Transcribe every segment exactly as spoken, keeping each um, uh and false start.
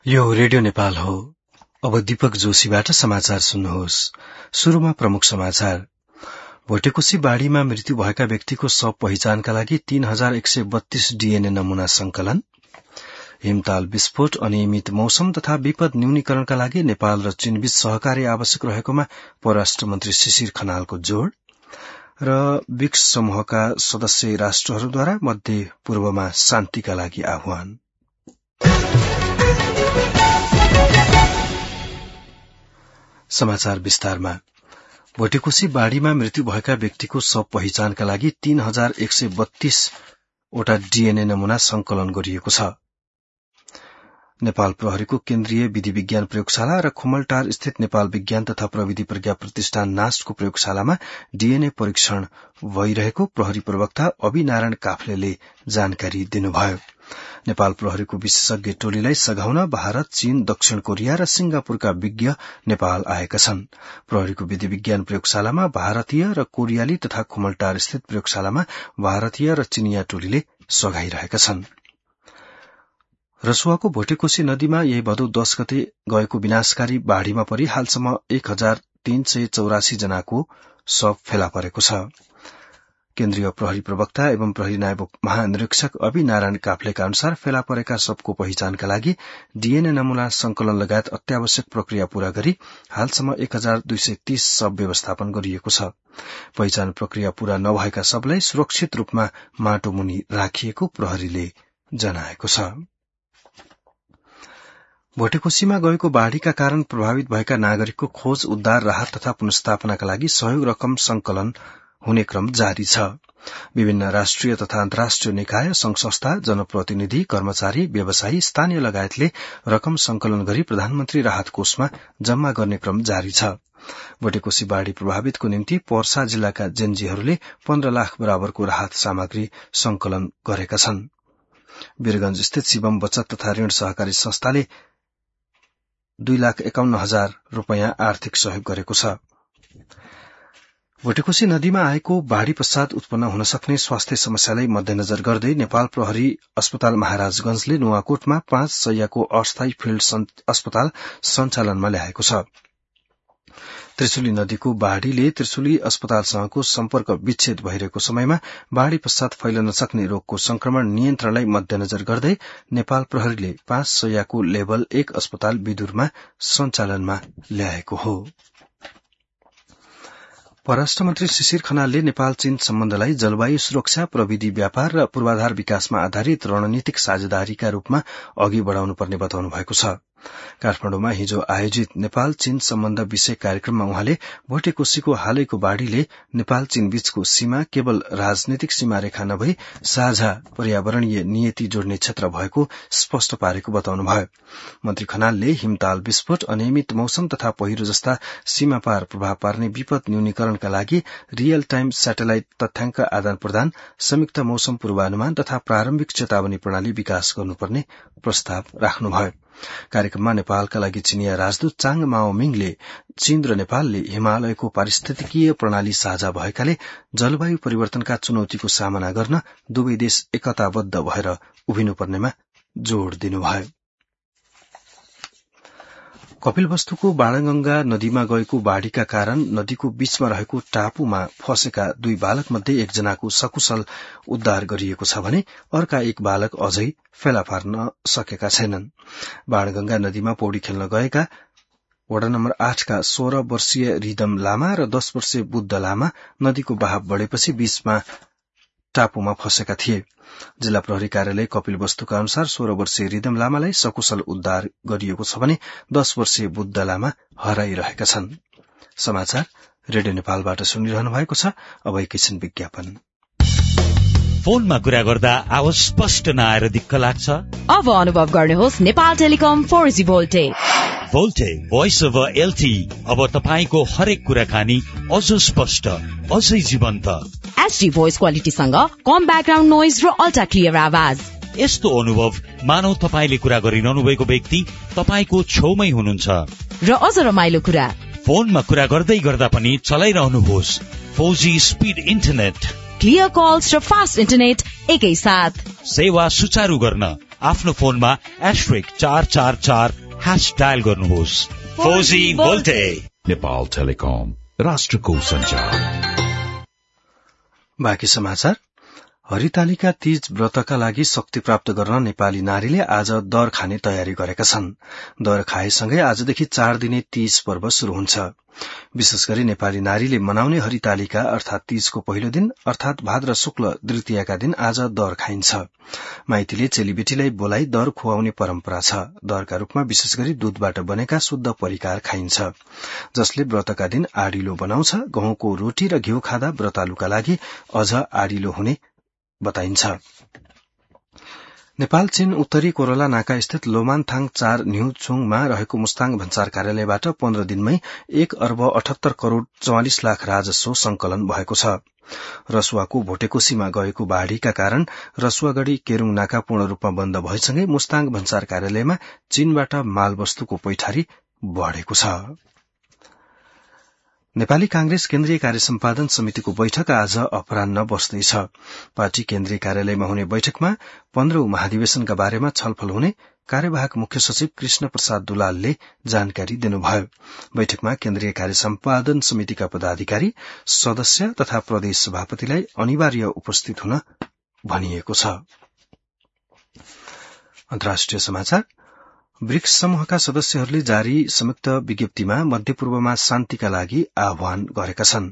यो रेडियो नेपाल हो। अब दीपक जोशीबाट समाचार सुन्नुहोस्। शुरूमा प्रमुख समाचार। भोटेकोशी बाढ़ीमा मृत्यु भएका व्यक्तिको शव पहिचानका लागि तीन हजार एक सय बत्तीस डीएनए नमूना संकलन। हिमताल विस्फोट, अनियमित मौसम तथा विपद न्यूनीकरणका लागि नेपाल र चीनबीच सहकार्य आवश्यक रहेकोमा परराष्ट्र मन्त्री शिशिर खनालको जोड़। र ब्रिक्स समूहका सदस्य राष्ट्रहरूद्वारा मध्य पूर्वमा शान्तिका लागि आह्वान। समाचार विस्तारमा। भोटेकोशी बाढ़ीमा मृत्यु भएका व्यक्तिको शव पहिचानका लागि तीन हजार एक सय बत्तीस वटा डीएनए नमूना संकलन गरिएको छ। नेपाल प्रहरीको केन्द्रीय विधि विज्ञान प्रयोगशाला र खुमलटार स्थित नेपाल विज्ञान तथा प्रविधि प्रज्ञा प्रतिष्ठान नास्टको प्रयोगशालामा डीएनए परीक्षण भइरहेको प्रहरी प्रवक्ता अभिनारायण काफ्लेले जानकारी दिनुभयो। नेपाल प्रहरीको विशेषज्ञ टोलीलाई सघाउन भारत, चीन, दक्षिण कोरिया र सिंगापुरका विज्ञ नेपाल आएका छन्। प्रहरीको विधि विज्ञान प्रयोगशालामा भारतीय र कोरियाली तथा खुमलटार स्थित प्रयोगशालामा भारतीय र चीनिया टोलीले सघाइरहेका छन्। रसुवाको भोटेकोशी नदीमा यही भदौ दश गते गएको विनाशकारी बाढ़ीमा परि हालसम्म एक हजार तीन सय चौरासी जनाको शव फेला परेको छ। केन्द्रीय प्रहरी प्रवक्ता एवं प्रहरी नायब महानिरीक्षक अभिनारायण काफ्लेका अनुसार फेला परेका शवको पहिचानका लागि डीएनए नमूना संकलन लगायत अत्यावश्यक प्रक्रिया पूरा गरी हालसम्म एक हजार दुई सय तीस शव व्यवस्थापन गरिएको छ। पहिचान प्रक्रिया पूरा नभएका शवलाई सुरक्षित रूपमा माटो मुनि राखिएको प्रहरीले जनाएको छ। भोटेकोशीमा गएको बाढ़ीका कारण प्रभावित भएका नागरिकको खोज, उद्धार, राहत तथा पुनर्स्थापनाका लागि सहयोग रकम संकलन हुने क्रम जारी छ। विभिन्न राष्ट्रिय तथा अन्तर्राष्ट्रिय निकाय, संघ संस्था, जनप्रतिनिधि, कर्मचारी, व्यवसायी, स्थानीय लगायतले रकम संकलन गरी प्रधानमन्त्री राहत कोषमा जम्मा गर्ने क्रम जारी छ। भोटेकोशी बाढ़ी प्रभावितको निम्ति पर्सा जिल्लाका जेनजीहरूले पन्ध्र लाख बराबरको राहत सामग्री संकलन गरेका छन्। वीरगंज स्थित शिवम बचत तथा ऋण सहकारी संस्थाले दुई लाख एकाउन्न हजार रूपियाँ आर्थिक सहयोग गरेको छ। भोटेकोशी नदीमा आएको बाढ़ी पश्चात उत्पन्न हुन सक्ने स्वास्थ्य समस्यालाई मध्यनजर गर्दै नेपाल प्रहरी अस्पताल महाराजगंजले नुवाकोटमा पाँच शय्याको अस्थायी फिल्ड अस्पताल सञ्चालनमा ल्याएको छ। त्रिशुली नदीको बाढ़ीले त्रिशुली अस्पतालसँगको सम्पर्क विच्छेद भइरहेको समयमा बाढ़ी पश्चात फैलन सक्ने रोगको संक्रमण नियन्त्रणलाई मध्यनजर गर्दै नेपाल प्रहरीले पाँच शय्याको लेभल एक अस्पताल विदुरमा सञ्चालनमा ल्याएको हो। परराष्ट्र मन्त्री शिशिर खनालले नेपाल चीन सम्बन्धलाई जलवायु सुरक्षा, प्रविधि व्यापार र पूर्वाधार विकासमा आधारित रणनीतिक साझेदारीका रूपमा अघि बढ़ाउनुपर्ने बताउनु भएको छ। काठमाडौँमा हिजो आयोजित नेपाल चीन सम्बन्ध विषय कार्यक्रममा उहाँले भोटेकोशीको हालैको बाढ़ीले नेपाल चीन बीचको सीमा केवल राजनीतिक सीमा रेखा नभई साझा पर्यावरणीय नियति जोड्ने क्षेत्र भएको स्पष्ट पारेको बताउनुभयो। मन्त्री खनालले हिमताल विस्फोट, अनियमित मौसम तथा पहिरो जस्ता सीमा पार प्रभाव पार्ने विपद न्यूनीकरणका लागि रियल टाइम स्याटेलाइट तथ्याङ्क आदान प्रदान, संयुक्त मौसम पूर्वानुमान तथा प्रारम्भिक चेतावनी प्रणाली विकास गर्नुपर्ने प्रस्ताव राख्नुभयो। कार्यक्रममा नेपालका लागि चिनिया राजदूत चाङ माओमिङले चीन र नेपालले हिमालयको पारिस्थितिकीय प्रणाली साझा भएकाले जलवायु परिवर्तनका चुनौतीको सामना गर्न दुवै देश एकताबद्ध भएर उभिनुपर्नेमा जोड़ दिनुभयो। कपिलवस्तुको बाणगंगा नदीमा गएको बाढ़ीका कारण नदीको बीचमा रहेको टापुमा फँसेका दुई बालक मध्ये एकजनाको सकुशल उद्धार गरिएको छ भने अर्का एक बालक अझै फेला पार्न सकेका छैनन्। बाणगंगा नदीमा पौडी खेल्न गएका वडा नम्बर आठका सोह्र वर्षीय रिदम लामा र दश वर्षीय बुद्ध लामा नदीको बहाव बढ़ेपछि बीचमा टापुमा फँसेका थिए। जिल्ला प्रहरी कार्यालय कपिलवस्तुका अनुसार सोह्र वर्षीय रिदम लामालाई सकुशल उद्धार गरिएको छ भने दश वर्षीय बुद्ध लामा हराइरहेका छन्। समाचार रेडियो नेपालबाट सुनिरहनु भएको छ। अब एकैछिन विज्ञापन। फोनमा कुरा गर्दा आवाज स्पष्ट नआएर दिक्क लाग्छ? अब अनुभव गर्नुहोस् Nepal telecom four G VoLTE. VoLTE voice over LTE अब तपाईको हरेक कुराकानी अझ स्पष्ट, अझै जीवन्त। एचडी भोइस क्वालिटीसँग कम ब्याकग्राउन्ड नोइज र अल्ट्रा क्लियर आवाज। यस्तो अनुभव मानौ तपाईले कुरा गरिरहनु भएको व्यक्ति तपाईको छेउमै हुनुहुन्छ। र अझ रमाइलो कुरा, फोनमा कुरा गर्दै गर्दा पनि चलाइरहनुहोस् four G speed internet, clear calls र फास्ट इन्टरनेट एकै साथ। सेवा सुचारू गर्न आफ्नो फोनमा एस्ट्रिक चार चार चार ह्याश डायल गर्नुहोस्। Four G VoLTE. Nepal telecom, राष्ट्रको संचार। बाँकी समाचार। हरितालिका तीज व्रतका लागि शक्ति प्राप्त गर्न नेपाली नारीले आज दर खाने तयारी गरेका छन्। दर खाएसँगै आजदेखि चार दिने तीज पर्व शुरू हुन्छ। विशेष गरी नेपाली नारीले मनाउने हरितालिका अर्थात तीजको पहिलो दिन अर्थात भाद्र शुक्ल द्वितीयका दिन आज दर खाइन्छ। माइतीले चेलीबेटीलाई बोलाई दर खुवाउने परम्परा छ। दरका रूपमा विशेष गरी दूधबाट बनेका शुद्ध परिकार खाइन्छ, जसले व्रतका दिन आडिलो बनाउँछ। गहुँको रोटी र घिउ खाँदा व्रतालुका लागि अझ आडिलो हुने बताइन्छ। नेपाल चीन उत्तरी कोरोला नाका स्थित लोमानथाङ चार न्यूचुङमा रहेको मुस्ताङ भन्सार कार्यालयबाट पन्ध्र दिनमै एक अर्ब अठहत्तर करोड़ चौवालिस लाख राजस्व संकलन भएको छ। रसुवाको भोटेकोशीमा गएको बाढ़ीका कारण रसुवागढ़ी केरूङ नाका पूर्ण रूपमा बन्द भएसँगै मुस्ताङ भन्सार कार्यालयमा चीनबाट मालवस्तुको पैठारी बढ़ेको छ। नेपाली कांग्रेस केन्द्रीय कार्य सम्पादन समितिको बैठक आज अपराह्न बस्दैछ। पार्टी केन्द्रीय कार्यालयमा हुने बैठकमा पन्ध्रौं महाधिवेशनका बारेमा छलफल हुने कार्यवाहक मुख्य सचिव कृष्ण प्रसाद दुलालले जानकारी दिनुभयो। बैठकमा केन्द्रीय कार्य सम्पादन समितिका पदाधिकारी, सदस्य तथा प्रदेश सभापतिलाई अनिवार्य उपस्थित हुन भनिएको छ। अन्तर्राष्ट्रिय समाचार। ब्रिक्स समूहका सदस्यहरूले जारी संयुक्त विज्ञप्तिमा मध्यपूर्वमा शान्तिका लागि आह्वान गरेका छन्।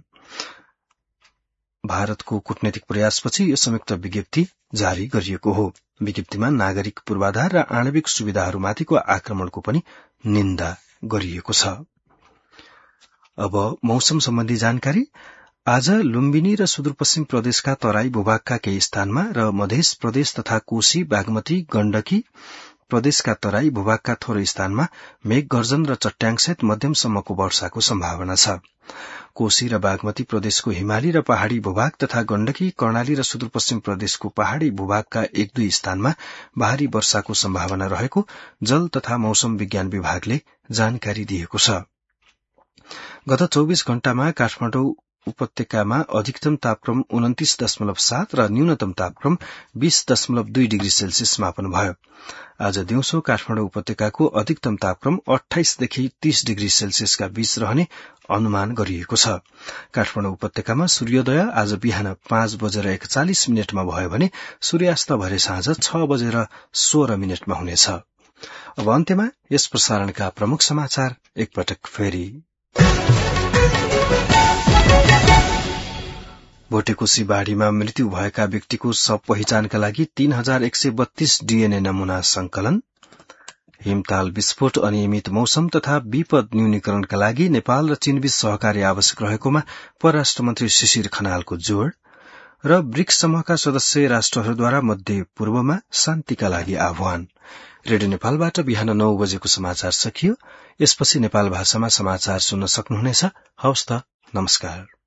भारतको कूटनैतिक प्रयासपछि यो संयुक्त विज्ञप्ति जारी गरिएको हो। विज्ञप्तिमा नागरिक पूर्वाधार र आणविक सुविधाहरूमाथिको आक्रमणको पनि निन्दा गरिएको छ। अब मौसम सम्बन्धी जानकारी। आज लुम्बिनी र सुदूरपश्चिम प्रदेशका तराई भूभागका केही स्थानमा र मध्य प्रदेश तथा कोशी, बागमती, गण्डकी प्रदेशका तराई भूभागका थोरै स्थानमा मेघ गर्जन र चट्याङसहित मध्यमसम्मको वर्षाको सम्भावना छ। कोशी र बागमती प्रदेशको हिमाली र पहाड़ी भूभाग तथा गण्डकी, कर्णाली र सुदूरपश्चिम प्रदेशको पहाड़ी भूभागका एक दुई स्थानमा भारी वर्षाको सम्भावना रहेको जल तथा मौसम विज्ञान विभागले जानकारी दिएको छ। गत चौबीस घण्टामा काठमाडौँ उपत्यकामा अधिकतम तापक्रम उन्तिस दशमलव सात र न्यूनतम तापक्रम बीस दशमलव दुई डिग्री सेल्सियस मापन भयो। आज दिउँसो काठमाडौँ उपत्यकाको अधिकतम तापक्रम अठाइसदेखि तीस डिग्री सेल्सियसका बीच रहने अनुमान गरिएको छ। काठमाडौँ उपत्यकामा सूर्योदय आज बिहान पाँच बजेर एकचालिस मिनटमा भयो भने सूर्यास्त भरे साँझ छ बजेर सोह्र मिनटमा हुनेछ। अब अन्त्यमा यस प्रसारणका प्रमुख समाचार एकपटक फेरि। भोटेकोशी बाढ़ीमा मृत्यु भएका व्यक्तिको शव पहिचानका लागि तीन हजार एक सय बत्तीस डीएनए नमूना संकलन। हिमताल विस्फोट, अनियमित मौसम तथा विपद न्यूनीकरणका लागि नेपाल र चीनबीच सहकार्य आवश्यक रहेकोमा परराष्ट्र मन्त्री शिशिर खनालको जोड़ र ब्रिक्स समूहका सदस्य राष्ट्रहरूद्वारा मध्य पूर्वमा शान्तिका लागि आह्वान। रेडियो नेपालबाट बिहान नौ बजेको समाचार सकियो। यसपछि नेपाल भाषामा समाचार सुन्न सक्नुहुनेछ। हवस् त, नमस्कार।